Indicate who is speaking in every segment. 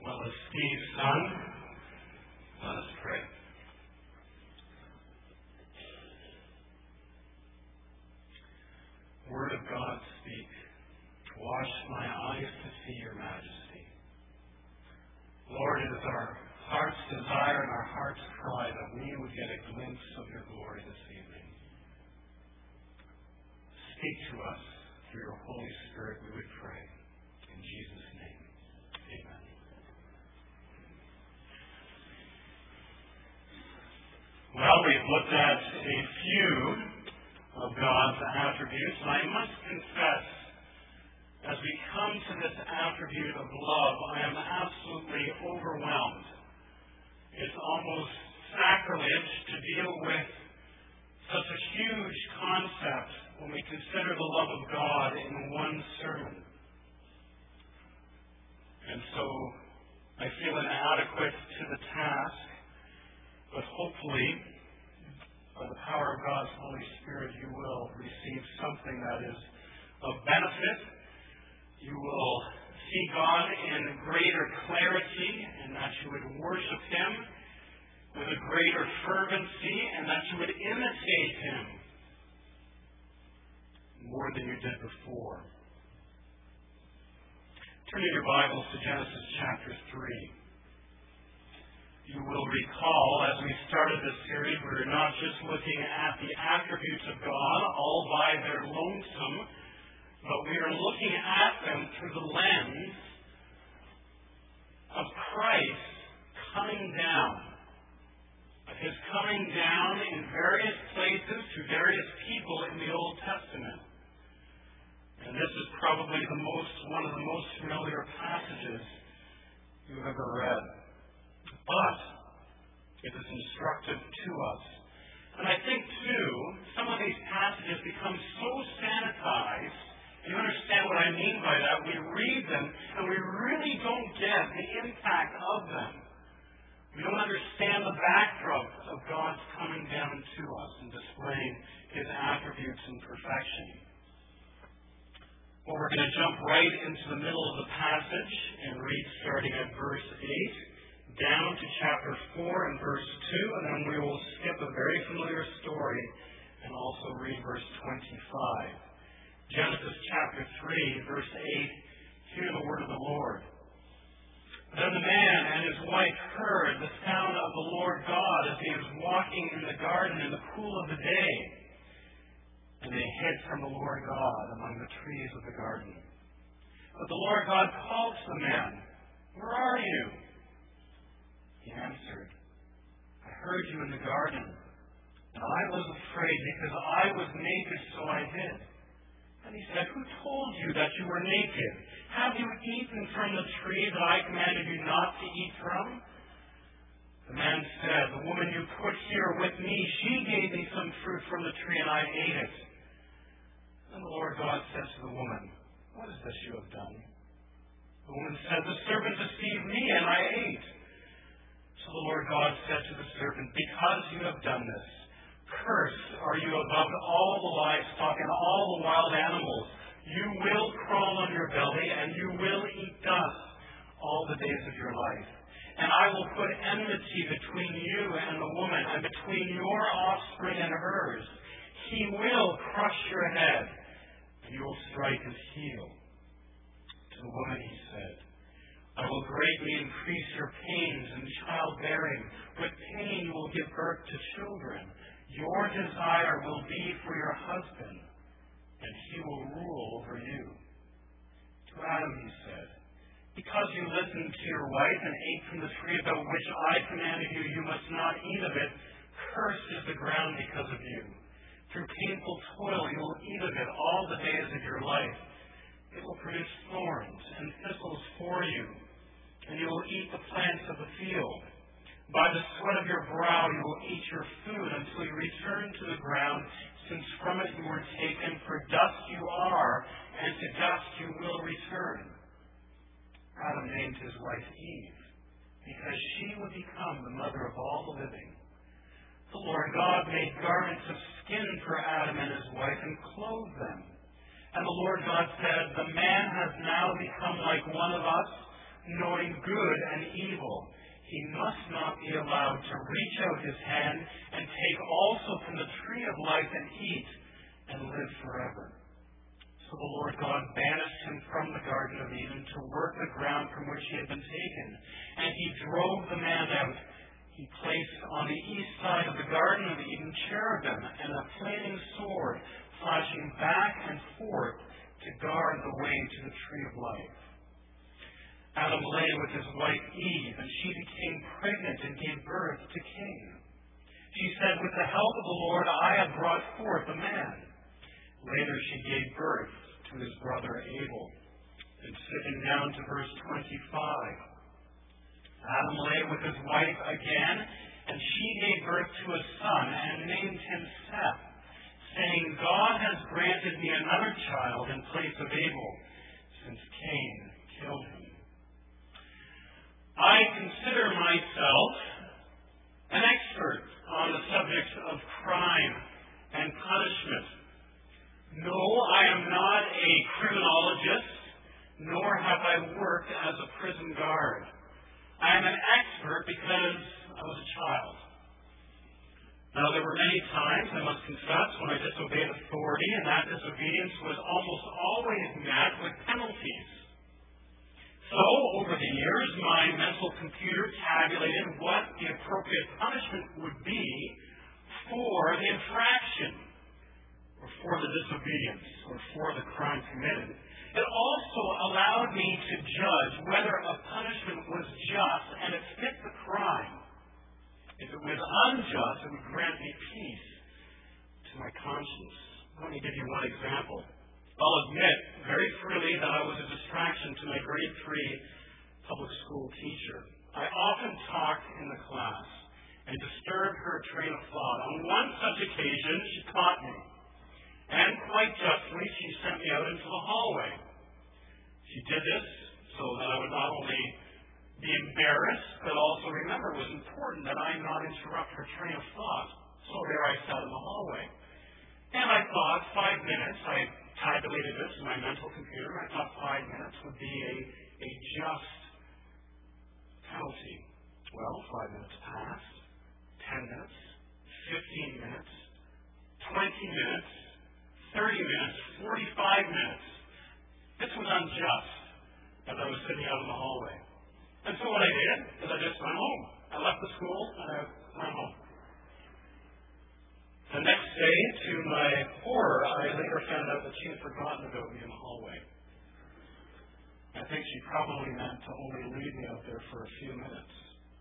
Speaker 1: Well, as Steve sung, let us pray. Word of God, speak. Wash my eyes to see your majesty. Lord, it is our heart's desire and our heart's cry that we would get a glimpse of your glory this evening. Speak to us through your Holy Spirit, we would pray. In Jesus' name, amen. Well, we've looked at a few of God's attributes, and I must confess, as we come to this attribute of love, I am absolutely overwhelmed. It's almost sacrilege to deal with such a huge concept when we consider the love of God in one sermon. And so I feel inadequate to the task, but hopefully, by the power of God's Holy Spirit, you will receive something that is of benefit. You will see God in greater clarity, and that you would worship Him with a greater fervency, and that you would imitate Him more than you did before. Turn in your Bibles to Genesis chapter 3. You will recall, as we started this series, we were not just looking at the attributes of God all by their lonesome, but we are looking at them through the lens of Christ coming down. Of His coming down in various places to various people in the Old Testament. And this is probably one of the most familiar passages you've ever read. But it is instructive to us. And I think, too, some of these passages become so sanitized. You understand what I mean by that? We read them, and we really don't get the impact of them. We don't understand the backdrop of God's coming down to us and displaying His attributes in perfection. Well, we're going to jump right into the middle of the passage and read starting at verse 8. Down to chapter 4 and verse 2, and then we will skip a very familiar story and also read verse 25. Genesis chapter 3, verse 8, hear the word of the Lord. Then the man and his wife heard the sound of the Lord God as He was walking in the garden in the cool of the day. And they hid from the Lord God among the trees of the garden. But the Lord God called to the man, "Where are you?" He answered, "I heard you in the garden, and I was afraid because I was naked, so I hid." And He said, "Who told you that you were naked? Have you eaten from the tree that I commanded you not to eat from?" The man said, "The woman you put here with me, she gave me some fruit from the tree, and I ate it." Then the Lord God said to the woman, "What is this you have done?" The woman said, "The serpent deceived me, and I ate." So the Lord God said to the serpent, "Because you have done this, cursed are you above all the livestock and all the wild animals. You will crawl on your belly, and you will eat dust all the days of your life. And I will put enmity between you and the woman, and between your offspring and hers. He will crush your head, and you will strike his heel." To the woman He said, "I will greatly increase your pains in childbearing. With pain you will give birth to children. Your desire will be for your husband, and he will rule over you." To Adam He said, "Because you listened to your wife and ate from the tree about which I commanded you, you must not eat of it. Cursed is the ground because of you. Through painful toil you will eat of it all the days of your life. It will produce thorns and thistles for you, and you will eat the plants of the field. By the sweat of your brow you will eat your food until you return to the ground, since from it you were taken. For dust you are, and to dust you will return." Adam named his wife Eve, because she would become the mother of all the living. The Lord God made garments of skin for Adam and his wife and clothed them. And the Lord God said, "The man has now become like one of us, knowing good and evil. He must not be allowed to reach out his hand and take also from the tree of life and eat and live forever. So the Lord God banished him from the Garden of Eden to work the ground from which he had been taken. And he drove the man out. He placed on the east side of the Garden of Eden cherubim and a flaming sword, flashing back and forth to guard the way to the tree of life. Adam lay with his wife Eve, and she became pregnant and gave birth to Cain. She said, "With the help of the Lord, I have brought forth a man." Later she gave birth to his brother Abel. And skipping down to verse 25. Adam lay with his wife again, and she gave birth to a son and named him Seth, saying, "God has granted me another child in place of Abel, since Cain killed him." I consider myself an expert on the subjects of crime and punishment. No, I am not a criminologist, nor have I worked as a prison guard. I am an expert because I was a child. Now, there were many times, I must confess, when I disobeyed authority, and that disobedience was almost always met with penalties. So, over the years, my mental computer tabulated what the appropriate punishment would be for the infraction, or for the disobedience, or for the crime committed. It also allowed me to judge whether a punishment was just and it fit the crime. If it was unjust, it would grant me peace to my conscience. Let me give you one example. I'll admit very freely that I was a distraction to my grade 3 public school teacher. I often talked in the class and disturbed her train of thought. On one such occasion, she caught me. And quite justly, she sent me out into the hallway. She did this so that I would not only be embarrassed, but also remember it was important that I not interrupt her train of thought. So there I sat in the hallway. And I thought 5 minutes, I tabulated this in my mental computer, I thought 5 minutes would be a just penalty. Well, 5 minutes passed, 10 minutes, 15 minutes, 20 minutes, 30 minutes, 45 minutes. This was unjust as I was sitting out in the hallway. And so what I did is I just went home. I left the school and I went home. The next day, to my horror, I later found out that she had forgotten about me in the hallway. I think she probably meant to only leave me out there for a few minutes.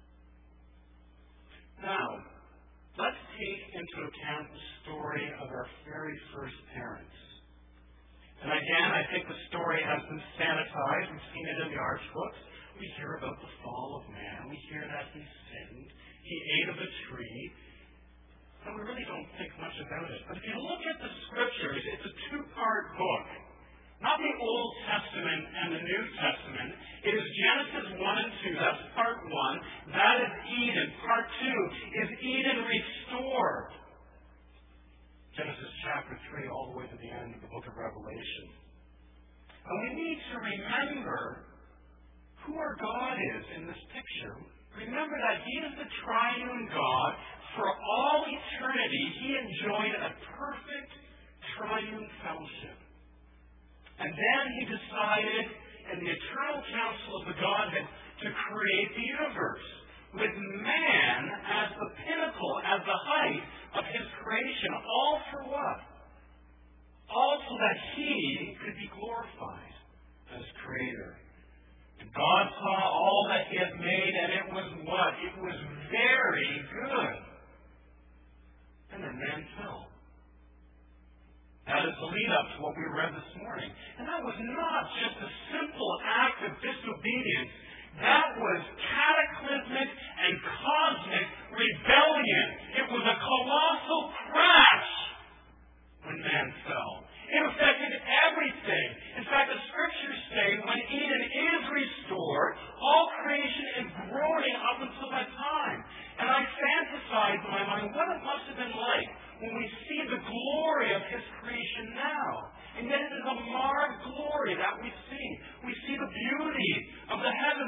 Speaker 1: Now, let's take into account the story of our very first parents. And again, I think the story has been sanitized. We've seen it in the arch books. We hear about the fall of man. We hear that he sinned. He ate of the tree. And we really don't think much about it. But if you look at the Scriptures, it's a two-part book. Not the Old Testament and the New Testament. It is Genesis 1 and 2. That's part 1. That is Eden. Part 2 is Eden restored. Genesis chapter 3 all the way to the end of the book of Revelation. And we need to remember who our God is in this picture. Remember that He is the triune God. For all eternity, He enjoyed a perfect triune fellowship. And then He decided in the eternal counsel of the Godhead to create the universe with man as the pinnacle, as the height of His creation. All for what? All so that He could be glorified as Creator. And God saw all that He had made, and it was what? It was very good. And then man fell. That is the lead-up to what we read this morning. And that was not just a simple act of disobedience. That was cataclysmic and cosmic rebellion. It was a colossal crash when man fell. It affected everything. In fact, the Scriptures say when Eden is restored, all creation is groaning up until that time. And I fantasize in my mind what it must have been like when we see the glory of His creation now. And yet it is a marred glory that we see. We see the beauty of the heavens.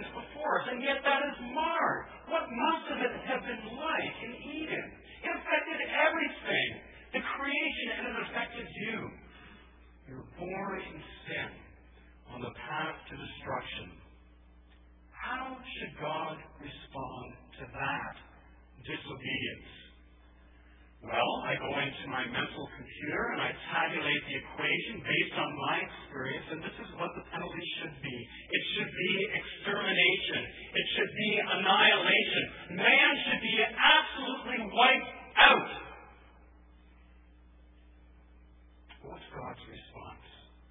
Speaker 1: God respond to that disobedience? Well, I go into my mental computer and I tabulate the equation based on my experience, and this is what the penalty should be. It should be extermination. It should be annihilation. Man should be absolutely wiped out. What's God's response?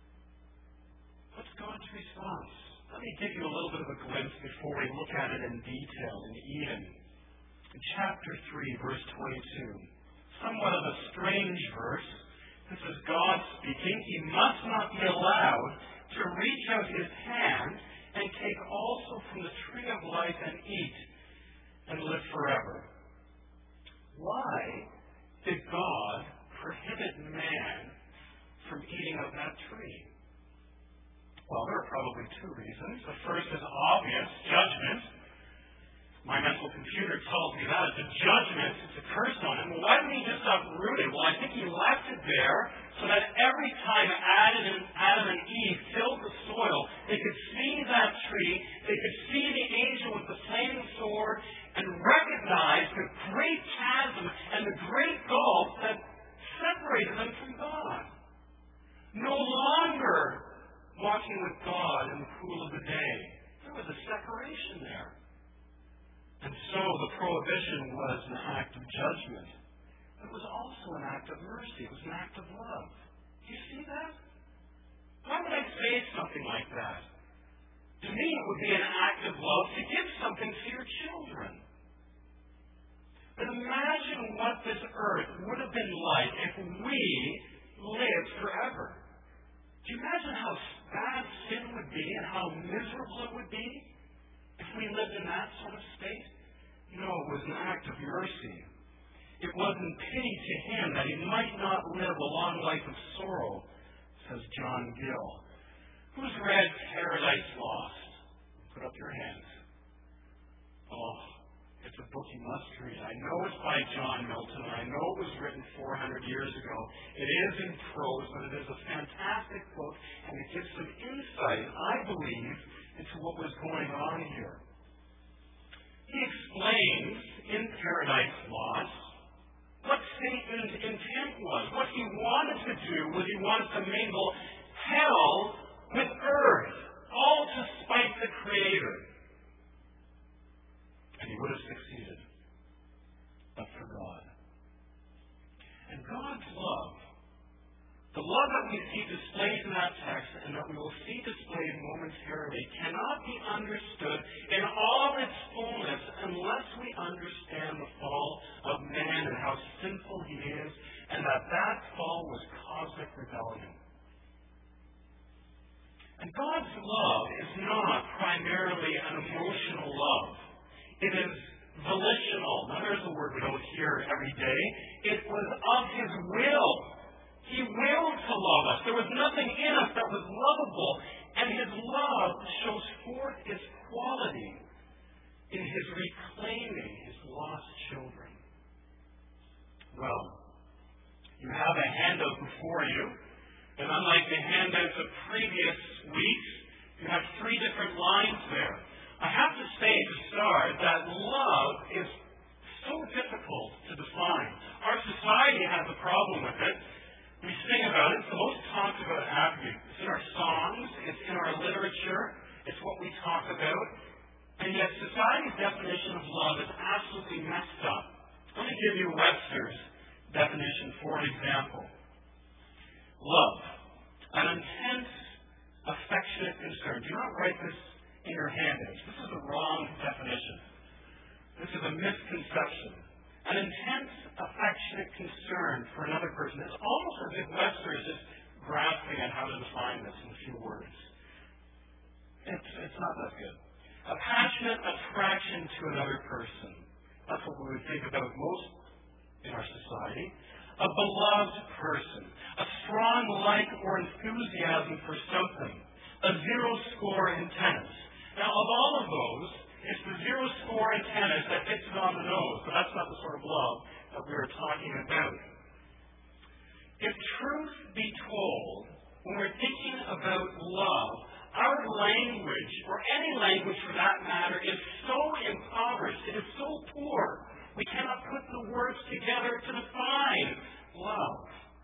Speaker 1: What's God's response? Let me give you a little bit of a glimpse before we look at it in detail in Eden. In chapter 3, verse 22. Somewhat of a strange verse. This is God speaking. He must not be allowed to reach out his hand and take also from the tree of life and eat and live forever. Why did God prohibit man from eating of that tree? Well, there are probably two reasons. The first is obvious, judgment. My mental computer tells me that it's a judgment, it's a curse on him. Well, why didn't he just uproot it? Well, I think he left it there so that every time Adam and Eve tilled the soil, they could see that tree, they could see the angel with the flaming sword, and recognize the great chasm and the great gulf that separated them from God. No longer walking with God in the cool of the day. There was a separation there. And so the prohibition was an act of judgment. It was also an act of mercy. It was an act of love. Do you see that? Why would I say something like that? To me, it would be an act of love to give something to your children. But imagine what this earth would have been like if we lived forever. Do you imagine how bad sin would be and how miserable it would be if we lived in that sort of state? No, it was an act of mercy. It wasn't pity to him that he might not live a long life of sorrow, says John Gill. Who's read Paradise Lost? Put up your hands. Oh, it's a book you must read. I know it's by John Milton, and I know it was written 400 years ago. It is in prose, but it is a fantastic book, and it gives some insight, I believe, into what was going on here. He explains in Paradise Lost what Satan's intent was. What he wanted to do was he wanted to mingle hell with earth, all to spite the Creator. And he would have succeeded, but for God. And God's love, the love that we see displayed in that text and that we will see displayed momentarily, cannot be understood in all its fullness unless we understand the fall of man and how sinful he is, and that fall was cosmic rebellion. And God's love is not primarily an emotional love. It is volitional. Now, there's a word we don't hear every day. It was of his will. He willed to love us. There was nothing in us that was lovable. And his love shows forth its quality in his reclaiming his lost children. Well, you have a handout before you. And unlike the handouts of previous weeks, you have 3 different lines there. I have to say to start that love is so difficult to define. Our society has a problem with it. We sing about it. It's the most talked about attribute. It's in our songs. It's in our literature. It's what we talk about. And yet society's definition of love is absolutely messed up. Let me give you Webster's definition for an example. Love, an intense, affectionate concern. Do not write this in your handouts. This is a wrong definition. This is a misconception. An intense, affectionate concern for another person. It's almost as if Webster is just grasping at how to define this in a few words. It's not that good. A passionate attraction to another person. That's what we would think about most in our society. A beloved person. A strong like or enthusiasm for something. A 0 score in tennis. Now, of all of those, it's the 0 score in tennis that hits it on the nose, but that's not the sort of love that we were talking about. If truth be told, when we're thinking about love, Our language, or any language for that matter, is so impoverished. It is so poor. We cannot put the words together to define love.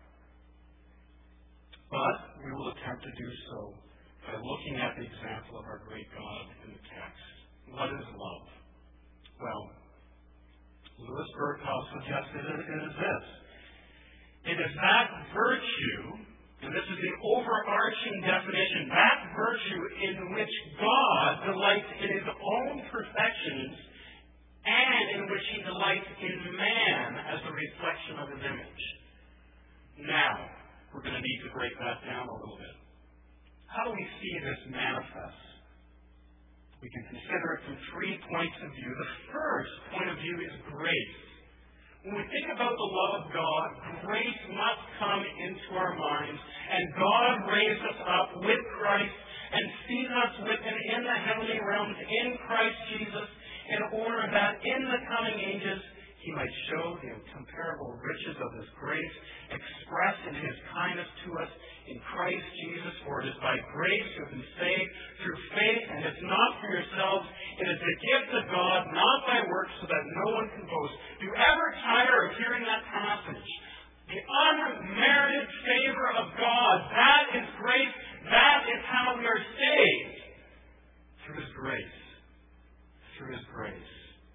Speaker 1: But we will attempt to do so by looking at the example of our great God in the text. What is love? Well, Louis Berkhoff suggested it is this. It is that virtue, and this is the overarching definition, that virtue in which God delights in his own perfections and in which he delights in man as a reflection of his image. Now, we're going to need to break that down a little bit. How do we see this manifest? We can consider it from 3 points of view. The first point of view is grace. When we think about the love of God, grace must come into our minds, and God raised us up with Christ and sees us with him in the heavenly realms in Christ Jesus, in order that in the coming ages he might show the incomparable riches of his grace expressed in his kindness to us in Christ Jesus. For it is by grace you have been saved through faith, and it's not for yourselves. It is the gift of God, not by works, so that no one can boast. Do you ever tire of hearing that passage? The unmerited favor of God, that is grace. That is how we are saved. Through his grace. Through his grace.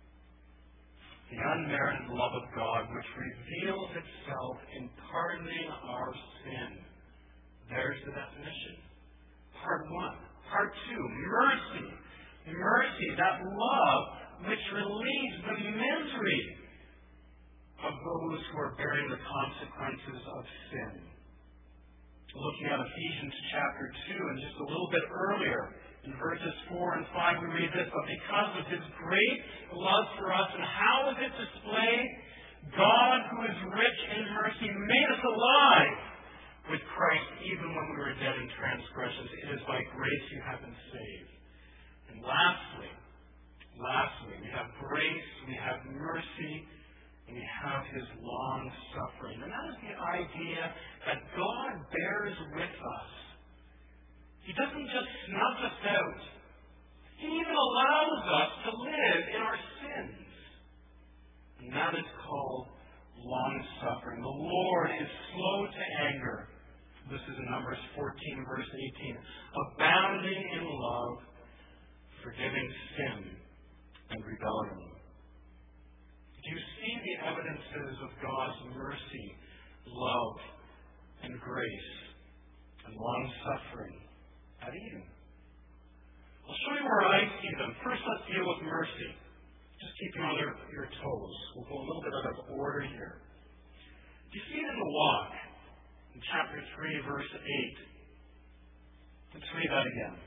Speaker 1: The unmerited love of God, which reveals itself in pardoning our sin. There's the definition. Part 1. Part 2, mercy. Mercy, that love which relieves the misery of those who are bearing the consequences of sin. Looking at Ephesians chapter 2, and just a little bit earlier, in verses 4 and 5, we read this, but because of his great love for us, and how is it displayed? God, who is rich in mercy, made us alive with Christ, even when we were dead in transgressions. It is by grace you have been saved. And lastly, we have grace, we have mercy, and we have his long suffering. And that is the idea that God bears with us. He doesn't just snuff us out. He even allows us to live in our sins. And that is called long suffering. The Lord is slow to anger. This is in Numbers 14, verse 18. Abounding in love, forgiving sin and rebellion. Do you see the evidences of God's mercy, love, and grace, and long suffering at Eden? I'll show you where I see them. First, let's deal with mercy. Just keep you on your toes. We'll go a little bit out of order here. Do you see it in the walk? In chapter 3, verse 8. Let's read that again.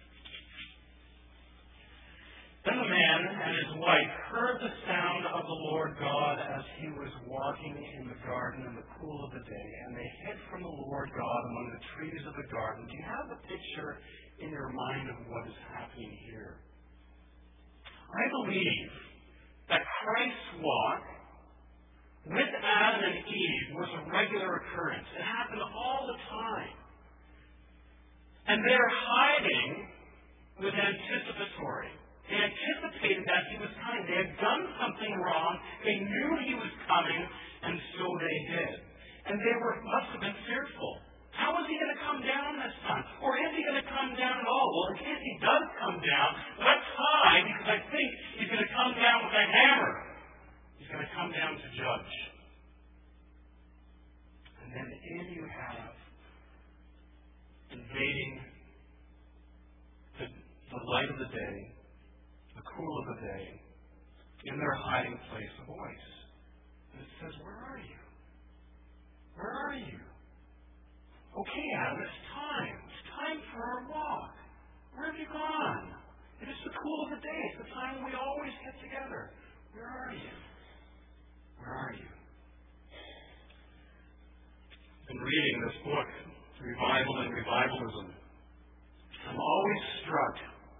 Speaker 1: Then the man and his wife heard the sound of the Lord God as he was walking in the garden in the cool of the day, and they hid from the Lord God among the trees of the garden. Do you have a picture in your mind of what is happening here? I believe that Christ's walk with Adam and Eve was a regular occurrence. It happened all the time. And their hiding was anticipatory. They anticipated that he was coming. They had done something wrong. They knew he was coming, and so they hid. And they must have been fearful. How is he going to come down this time? Or is he going to come down at all? Well, in case he does come down, let's hide, because I think he's going to come down with a hammer. He's going to come down to judge. And then in you have invading the light of the day, the cool of the day, in their hiding place, a voice. And it says, where are you? Where are you? Okay, Adam, it's time. It's time for our walk. Where have you gone? It is the cool of the day. It's the time we always get together. Where are you? Where are you? I've been reading this book, Revival and Revivalism. I'm always struck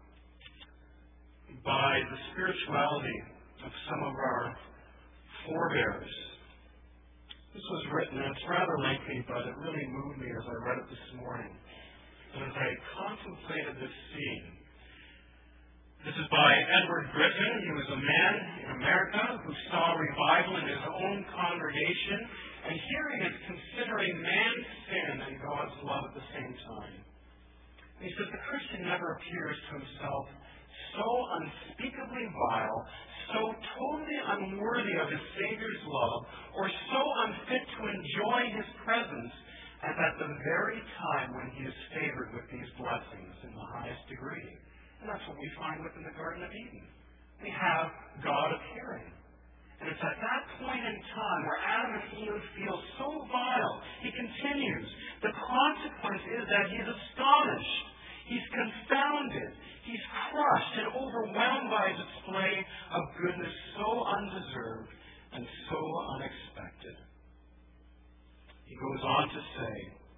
Speaker 1: by the spirituality of some of our forebears. This was written, and it's rather lengthy, but it really moved me as I read it this morning. And as I contemplated this scene, this is by Edward Griffin. He was a man in America who saw revival in his own congregation, and here he is considering man's sin and God's love at the same time. And he says the Christian never appears to himself so unspeakably vile, so totally unworthy of his Savior's love, or so unfit to enjoy his presence as at the very time when he is favored with these blessings in the highest degree. And that's what we find within the Garden of Eden. We have God appearing. And it's at that point in time where Adam and Eve feel so vile. He continues. The consequence is that he's astonished. He's confounded. He's crushed and overwhelmed by a display of goodness so undeserved and so unexpected. He goes on to say,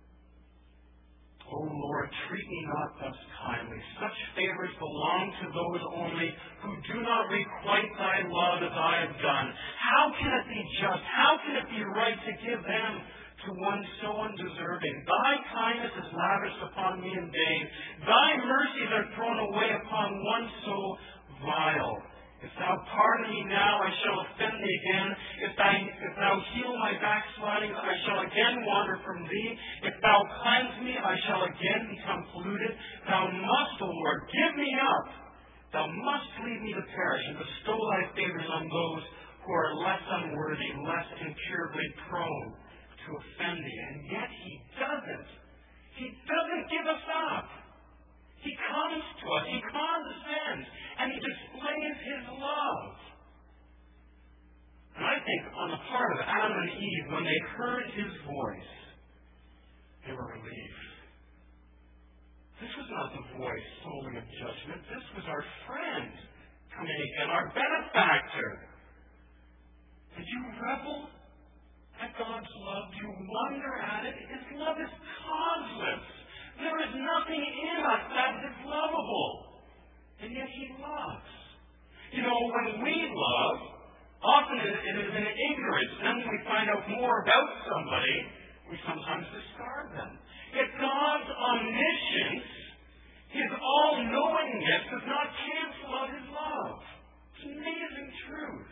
Speaker 1: O Lord, treat me not thus kindly. Such favors belong to those only who do not requite thy love as I have done. How can it be just? How can it be right to give them to one so undeserving? Thy kindness is lavished upon me in vain. Thy mercies are thrown away upon one so vile. If thou pardon me now, I shall offend thee again. If thou heal my backslidings, I shall again wander from thee. If thou cleanse me, I shall again become polluted. Thou must, O Lord, give me up. Thou must leave me to perish and bestow thy favors on those who are less unworthy, less incurably prone to offend thee. And yet he doesn't. He doesn't give us up. He comes to us. He condescends. And he displays his love. And I think on the part of Adam and Eve, when they heard his voice, they were relieved. This was not the voice solely of judgment. This was our friend coming again, our benefactor. Did you revel at God's love? Do you wonder at it? His love is causeless. There is nothing in us that is lovable. And yet he loves. You know, when we love, often it is in ignorance. Then when we find out more about somebody, we sometimes discard them. Yet God's omniscience, his all-knowingness, does not cancel out his love. It's amazing truth.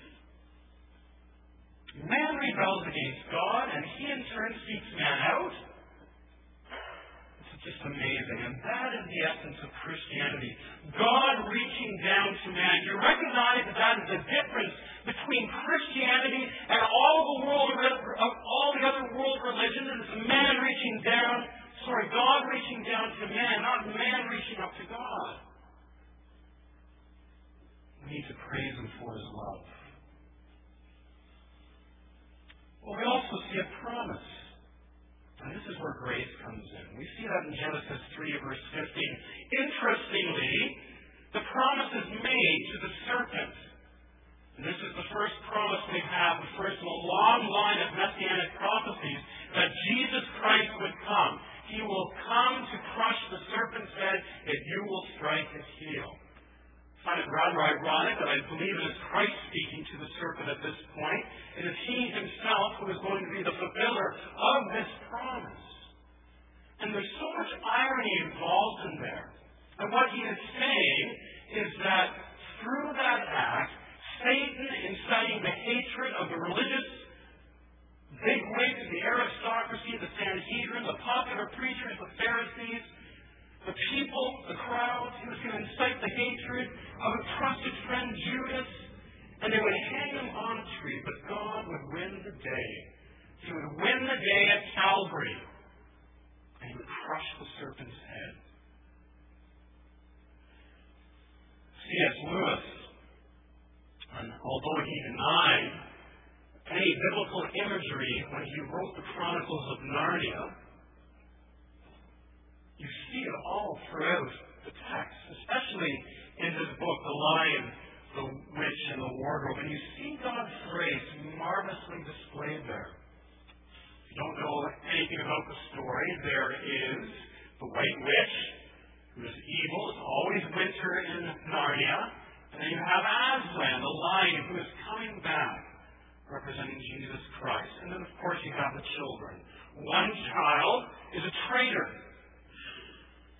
Speaker 1: Man rebels against God, and he in turn seeks man out. Just amazing. And that is the essence of Christianity. God reaching down to man. You recognize that is the difference between Christianity and all the other world religions. It's man reaching down, God reaching down to man, not man reaching up to God. We need to praise him for his love. Well, we also see a promise. And this is where grace comes in. We see that in Genesis 3, verse 15. Interestingly, the promise is made to the serpent. And this is the first promise we have, the first in a long line of messianic prophecies, that Jesus Christ would come. He will come to crush the serpent's head, and you will strike his heel. I find it rather ironic that I believe it is Christ speaking to the serpent at this point. It is he himself who is going to be the fulfiller of this promise. And there's so much irony involved in there. And what he is saying is that through that act, Satan, inciting the hatred of the religious bigwigs, the aristocracy, the Sanhedrin, the popular preachers, the Pharisees, the people, the crowds, he was going to incite the hatred of a trusted friend, Judas, and they would hang him on a tree, but God would win the day. He would win the day at Calvary, and he would crush the serpent's head. C.S. Lewis, although he denied any biblical imagery when he wrote the Chronicles of Narnia, you see it all throughout the text, especially in this book, The Lion, the Witch, and the Wardrobe. And you see God's grace marvelously displayed there. If you don't know anything about the story, there is the White Witch, who is evil. It's always winter in Narnia. And then you have Aslan, the lion, who is coming back, representing Jesus Christ. And then, of course, you have the children. One child is a traitor.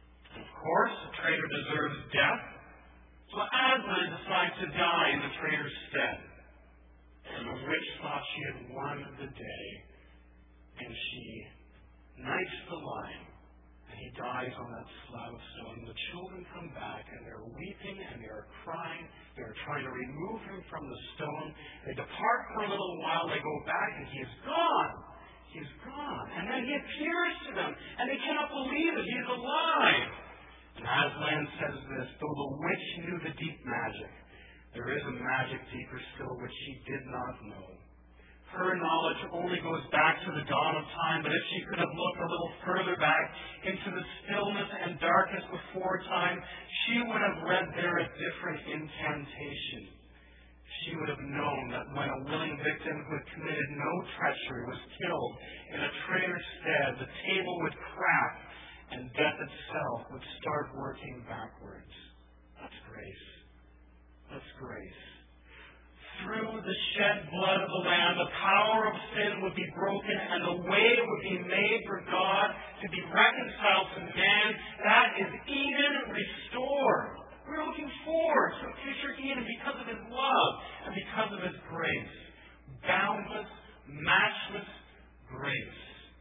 Speaker 1: course, the traitor deserves death. So Aslan decides to die in the traitor's stead. And the witch thought she had won the day, and she knifes the lion, and he dies on that slab of stone. The children come back, and they're weeping, and they're crying. They're trying to remove him from the stone. They depart for a little while. They go back, and he is gone. He's gone. And then he appears to them, and they cannot believe it. He's alive. And Aslan says this, though the witch knew the deep magic, there is a magic deeper still which she did not know. Her knowledge only goes back to the dawn of time, but if she could have looked a little further back into the stillness and darkness before time, she would have read there a different incantation. She would have known that when a willing victim who had committed no treachery was killed in a traitor's stead, the table would crack and death itself would start working backwards. That's grace. That's grace. Through the shed blood of the Lamb, the power of sin would be broken and the way would be made for God to be reconciled to man. That is Eden restored. We're looking forward to a future Eden because of His love and because of His grace. Boundless, matchless grace.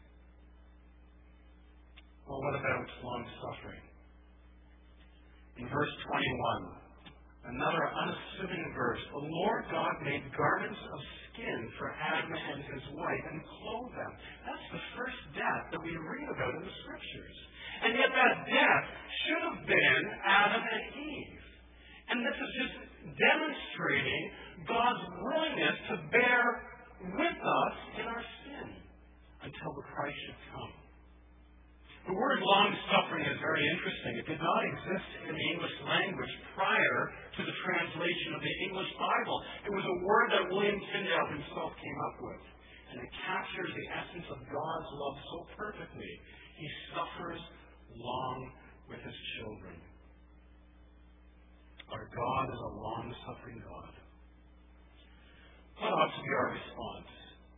Speaker 1: Well, what about long-suffering? In verse 21, another unassuming verse, the Lord God made garments of skin for Adam and his wife and clothed them. That's the first death that we read about in the Scriptures. And yet that death should have been Adam and Eve. And this is just demonstrating God's willingness to bear with us in our sin until the Christ should come. The word long-suffering is very interesting. It did not exist in the English language prior to the translation of the English Bible. It was a word that William Tyndale himself came up with. And it captures the essence of God's love so perfectly. He suffers long with His children. Our God is a long-suffering God. What ought to be our response?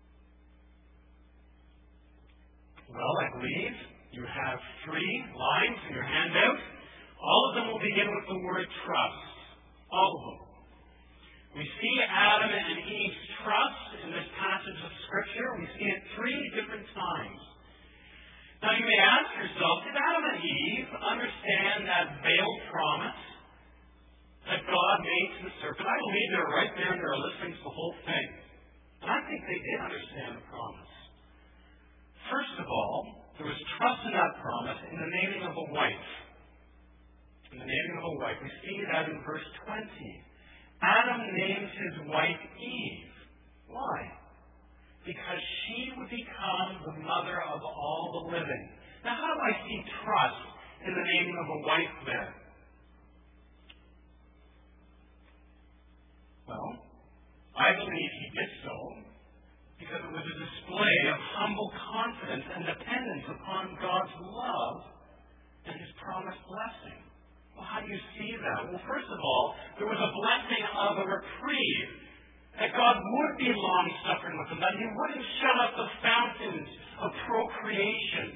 Speaker 1: Well, I believe you have 3 lines in your handout. All of them will begin with the word trust. All of them. We see Adam and Eve's trust in this passage of Scripture. We see it 3 different times. Now you may ask yourself, did Adam and Eve understand that veiled promise that God made to the serpent? I believe they're right there and they're listening to the whole thing. And I think they did understand the promise. First of all, there was trust in that promise in the naming of a wife. In the naming of a wife. We see that in verse 20. Adam names his wife Eve. Why? Because she would become the mother of all the living. Now, how do I see trust in the naming of a wife there? Well, I believe he did so because it was a display of humble confidence and dependence upon God's love and His promised blessing. Well, how do you see that? Well, first of all, there was a blessing of a reprieve. That God would be long-suffering with them. That He wouldn't shut up the fountains of procreation.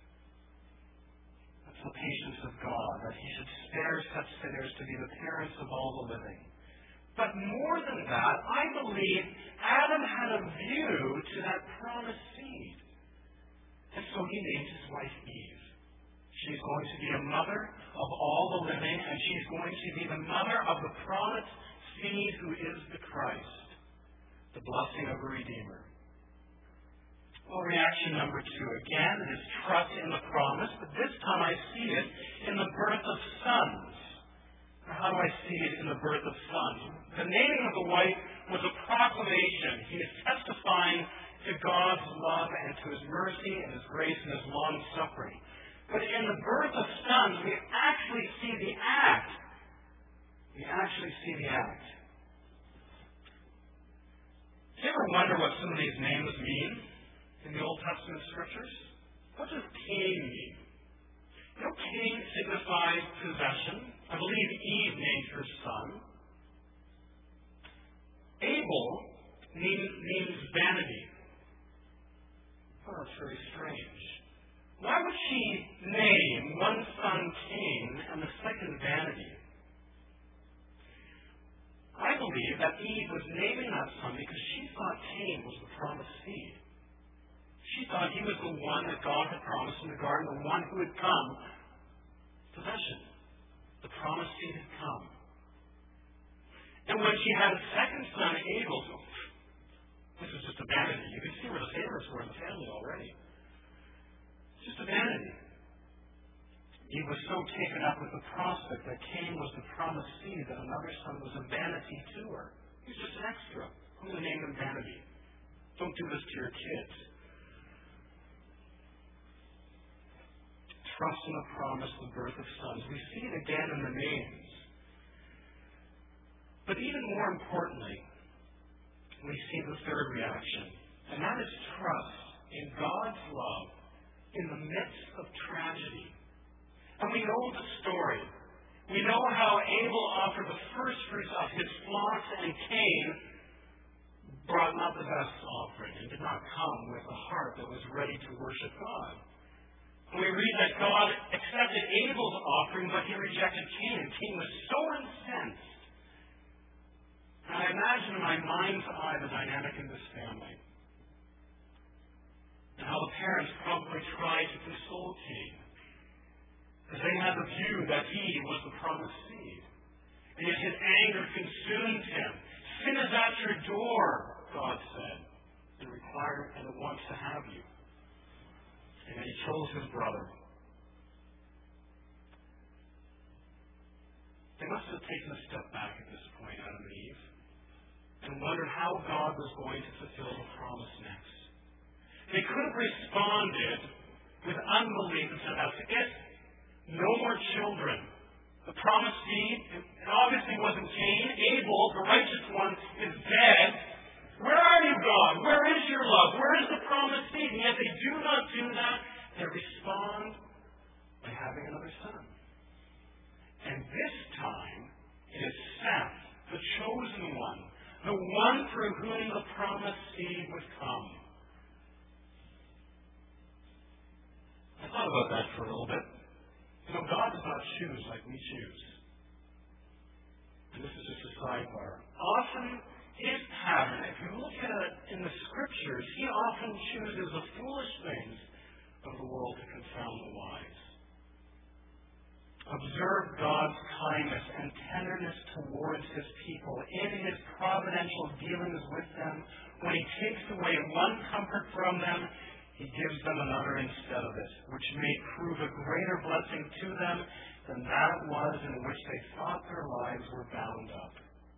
Speaker 1: That's the patience of God. That He should spare such sinners to be the parents of all the living. But more than that, I believe Adam had a view to that promised seed. And so he named his wife Eve. She's going to be a mother of all the living, and she's going to be the mother of the promised seed who is the Christ, the blessing of a Redeemer. Well, reaction number 2, again, is trust in the promise, but this time I see it in the birth of sons. How do I see it in the birth of sons? The naming of the wife was a proclamation. He is testifying to God's love and to His mercy and His grace and His long-suffering. But in the birth of sons, we actually see the act. We actually see the act. Do you ever wonder what some of these names mean in the Old Testament Scriptures? What does Cain mean? You know, Cain signifies possession. I believe Eve named her son. Abel means vanity. Oh, that's very strange. Why would she name one son Cain believe that Eve was naming that son because she thought Cain was the promised seed. She thought he was the one that God had promised in the garden, the one who had come. Possession. The promised seed had come. And when she had a second son, Abel, this is just a vanity. You can see where the favorites were in the family already. It's just a vanity. Eve was so taken up with the prospect that Cain was the promised seed that another son was a vanity to her. He was just an extra. I'm going to name him vanity. Don't do this to your kids. Trust in the promise, the birth of sons. We see it again in the names. But even more importantly, we see the third reaction, and that is trust in God's love in the midst of tragedy. And we know the story. We know how Abel offered the first fruits of his flocks, and Cain brought not the best offering and did not come with a heart that was ready to worship God. And we read that God accepted Abel's offering, but he rejected Cain. And Cain was so incensed. And I imagine in my mind's eye the dynamic in this family. And how the parents probably tried to console Cain. Because they had the view that he was the promised seed. And yet his anger consumed him. Sin is at your door, God said, and required and it wants to have you. And then he chose his brother. They must have taken a step back at this point, Adam and Eve, and wondered how God was going to fulfill the promise next. They could have responded with unbelief and said, that's it. No more children. The promised seed, it obviously wasn't Cain. Abel, the righteous one, is dead. Where are you, God? Where is your love? Where is the promised seed? And yet they do not do that. They respond by having another son. And this time, it is Seth, the chosen one, the one through whom the promised seed would come. I thought about that for a little bit. You know, God does not choose like we choose. And this is just a sidebar. Often, his pattern, if you look at it in the Scriptures, he often chooses the foolish things of the world to confound the wise. Observe God's kindness and tenderness towards his people in his providential dealings with them. When he takes away one comfort from them, he gives them another instead of it, which may prove a greater blessing to them than that was in which they thought their lives were bound up.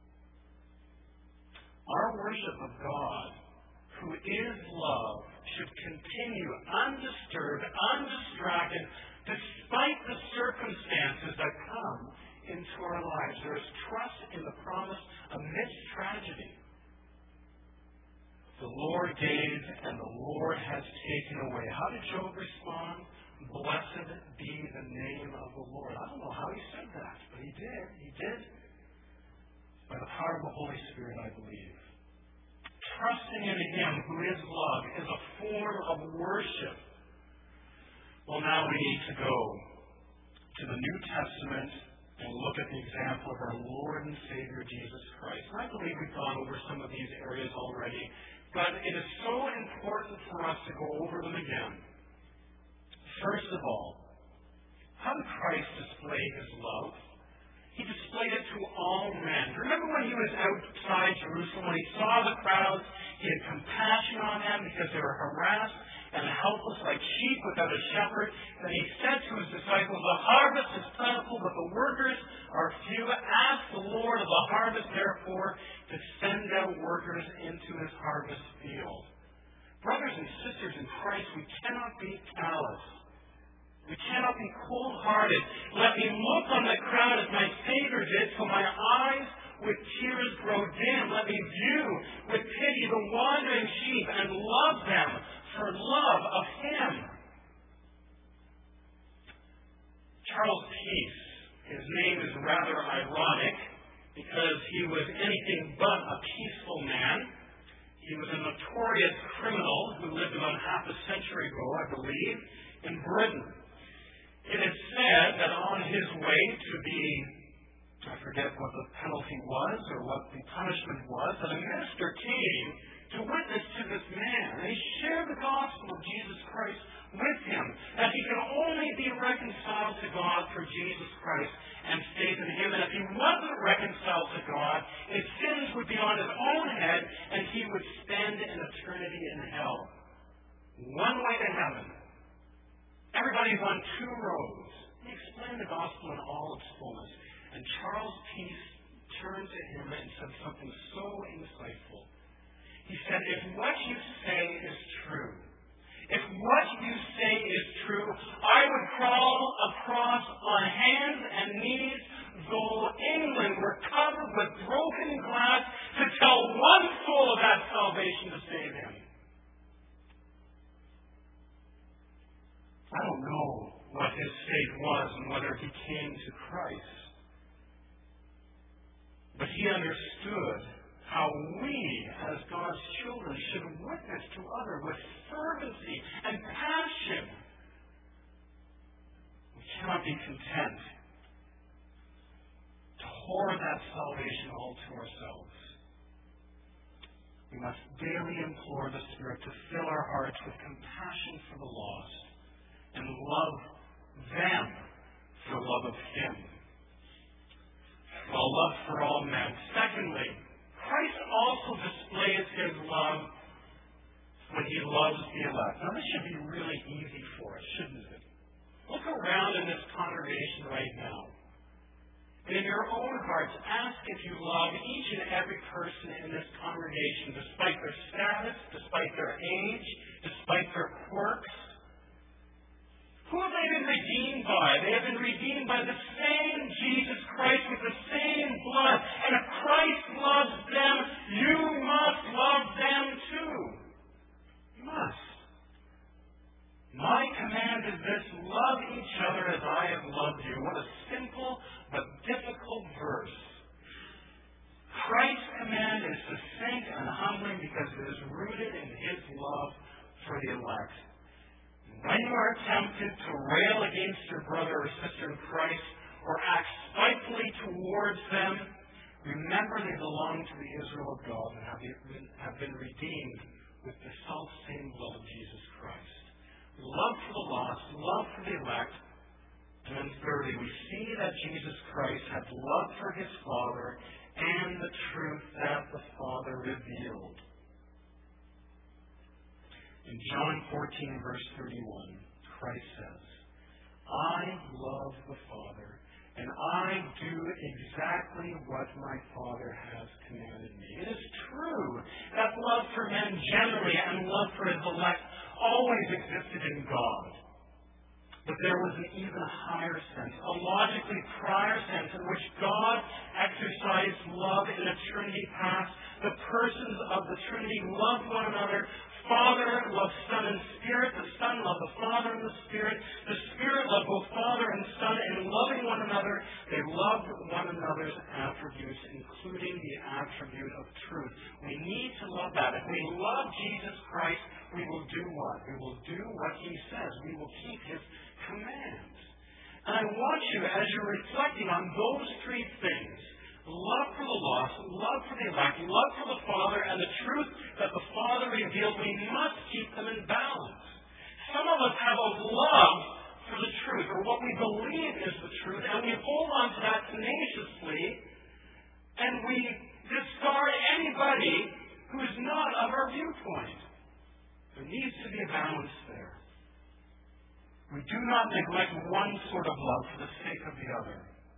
Speaker 1: Our worship of God, who is love, should continue undisturbed, undistracted, despite the circumstances that come into our lives. There is trust in the promise amidst tragedy. The Lord gave, and the Lord has taken away. How did Job respond? Blessed be the name of the Lord. I don't know how he said that, but he did. He did. By the power of the Holy Spirit, I believe. Trusting in him who is love is a form of worship. Well, now we need to go to the New Testament and look at the example of our Lord and Savior Jesus Christ. And I believe we've gone over some of these areas already, but it is so important for us to go over them again. First of all, how did Christ display his love? He displayed it to all men. Remember when he was outside Jerusalem, when he saw the crowds, he had compassion on them because they were harassed and helpless like sheep without a shepherd. And he said to his disciples, the harvest is plentiful, but the workers are few. Ask the Lord of the harvest, therefore, to send out workers into his harvest field. Brothers and sisters in Christ, we cannot be callous. We cannot be cold-hearted. Let me look on the crowd as my Savior did, so my eyes with tears grow dim. Let me view with pity the wandering sheep and love them for love of him. Charles Peace, his name is rather ironic because he was anything but a peaceful man. He was a notorious criminal who lived about half a century ago, I believe, in Britain. It is said that on his way to be I forget what the penalty was or what the punishment was, but a minister came to witness to this man. And he shared the gospel of Jesus Christ with him, that he could only be reconciled to God through Jesus Christ and faith in him. And if he wasn't reconciled to God, his sins would be on his own head, and he would spend an eternity in hell. One way to heaven. Everybody's on two roads. He explained the gospel in all its fullness. And Charles Peace turned to him and said something so insightful. He said, if what you say is true, I would crawl across on hands and knees, though England were covered with broken glass, to tell one soul of that salvation to save him. I don't know what his faith was and whether he came to Christ. But he understood how we, as God's children, should witness to others with fervency and passion. We cannot be content to hoard that salvation all to ourselves. We must daily implore the Spirit to fill our hearts with compassion for the lost and love them for love of Him. Well, love for all men. Secondly, Christ also displays His love when He loves the elect. Now, this should be really easy for us, shouldn't it? Look around in this congregation right now. And in your own hearts, ask if you love each and every person in this congregation, despite their status, despite their age, despite their quirks. Who have they been redeemed by? They have been redeemed by the same Jesus Christ with the same blood. And if Christ loves them, you must love them too. You must. My command is this: love each other as I have loved you. What a simple but difficult verse. Christ's command is succinct and humbling because it is rooted in His love for the elect. When you are tempted to rail against your brother or sister in Christ or act spitefully towards them, remember they belong to the Israel of God and have been redeemed with the self-same blood of Jesus Christ. Love for the lost, love for the elect. And then thirdly, we see that Jesus Christ had love for His Father and the truth that the Father revealed. In John 14, verse 31, Christ says, I love the Father, and I do exactly what my Father has commanded me. It is true that love for men generally and love for His elect always existed in God. But there was an even higher sense, a logically prior sense in which God exercised love in eternity past. The persons of the Trinity loved one another. Father loved Son and Spirit. The Son loved the Father and the Spirit. The Spirit loved both Father and Son. And loving one another, they loved one another's attributes, including the attribute of truth. We need to love that. If we love Jesus Christ, we will do what? We will do what He says. We will keep His commands. And I want you, as you're reflecting on those three things, love for the lost, love for the elect, love for the Father, and the truth that the Father revealed, we must keep them in balance. Some of us have a love for the truth, or what we believe is the truth, and we hold on to that tenaciously, and we discard anybody who is not of our viewpoint. There needs to be a balance there. We do not neglect one sort of love for the sake of the other.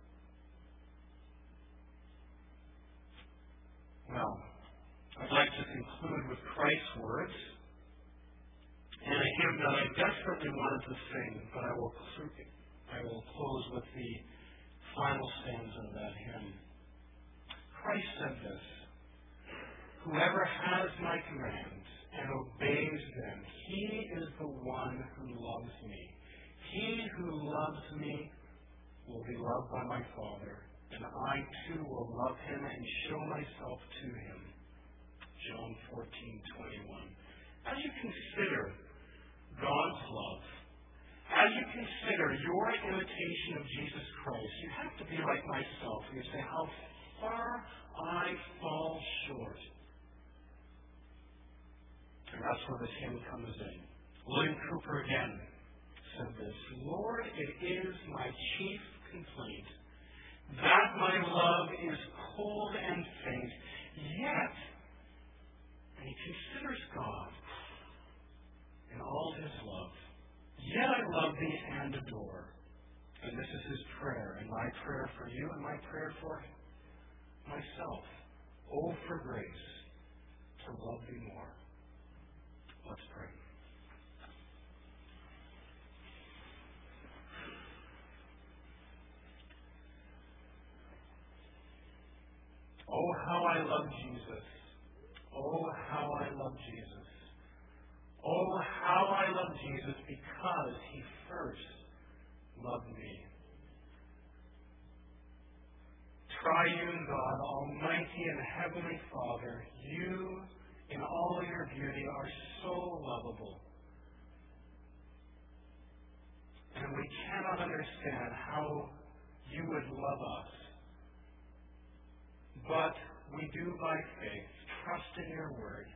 Speaker 1: Well, I'd like to conclude with Christ's words and a hymn that I desperately wanted to sing, but I will close with the final stanza of that hymn. Christ said this: whoever has my commands and obeys them, he is the one who loves me. He who loves me will be loved by my Father, and I too will love him and show myself to him. John 14:21. As you consider God's love As you consider your imitation of Jesus Christ, you have to be like myself. And you say, how far I fall short. And that's where this hymn comes in. William Cooper again said this, Lord, it is my chief complaint that my love is cold and faint, yet, and he considers God in all his love, yet I love thee and adore. And this is his prayer, and my prayer for you, and my prayer for myself. Oh, for grace to love thee more. Let's pray. Oh, how I love Jesus. Oh, how I love Jesus. Oh, how I love Jesus because he first loved me. Triune God, Almighty and Heavenly Father, you in all your beauty are so lovable. And we cannot understand how you would love us. But we do by faith, trust in your word.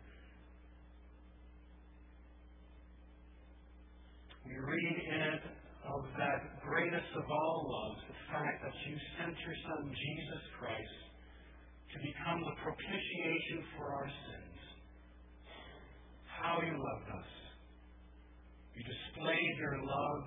Speaker 1: We read in it of that greatest of all loves, the fact that you sent your Son, Jesus Christ, to become the propitiation for our sins. How you loved us. You displayed your love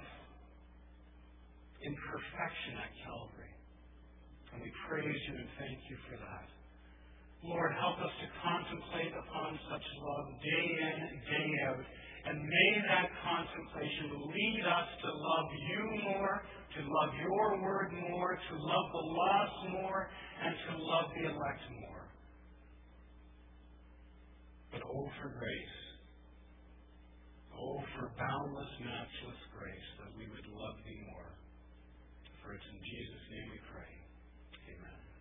Speaker 1: in perfection at Calvary. And we praise you and thank you for that. Lord, help us to contemplate upon such love day in, day out. And may that contemplation lead us to love you more, to love your word more, to love the lost more, and to love the elect more. But oh, for grace. Oh, for boundless, matchless grace, that we would love thee more. For it's in Jesus' name we pray. Amen.